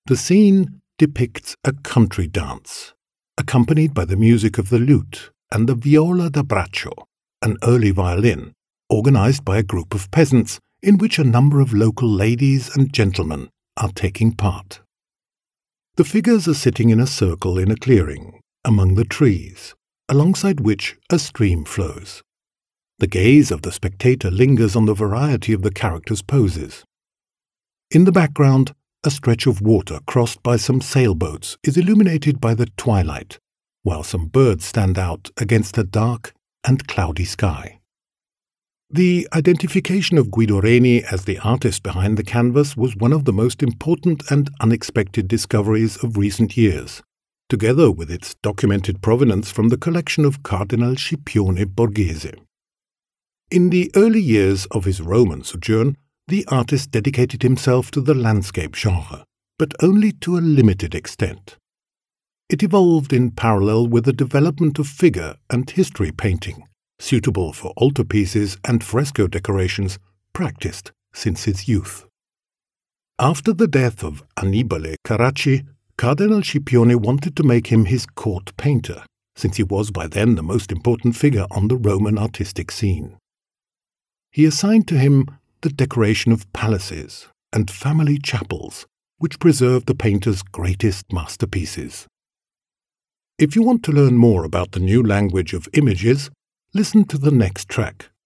The scene depicts a country dance, accompanied by the music of the lute and the viola da braccio, an early violin, organized by a group of peasants in which a number of local ladies and gentlemen are taking part. The figures are sitting in a circle in a clearing, among the trees, alongside which a stream flows. The gaze of the spectator lingers on the variety of the characters' poses. In the background, a stretch of water crossed by some sailboats is illuminated by the twilight, while some birds stand out against a dark and cloudy sky. The identification of Guido Reni as the artist behind the canvas was one of the most important and unexpected discoveries of recent years, together with its documented provenance from the collection of Cardinal Scipione Borghese. In the early years of his Roman sojourn, the artist dedicated himself to the landscape genre, but only to a limited extent. It evolved in parallel with the development of figure and history painting, suitable for altarpieces and fresco decorations practiced since his youth. After the death of Annibale Carracci, Cardinal Scipione wanted to make him his court painter, since he was by then the most important figure on the Roman artistic scene. He assigned to him the decoration of palaces and family chapels, which preserve the painter's greatest masterpieces. If you want to learn more about the new language of images, listen to the next track,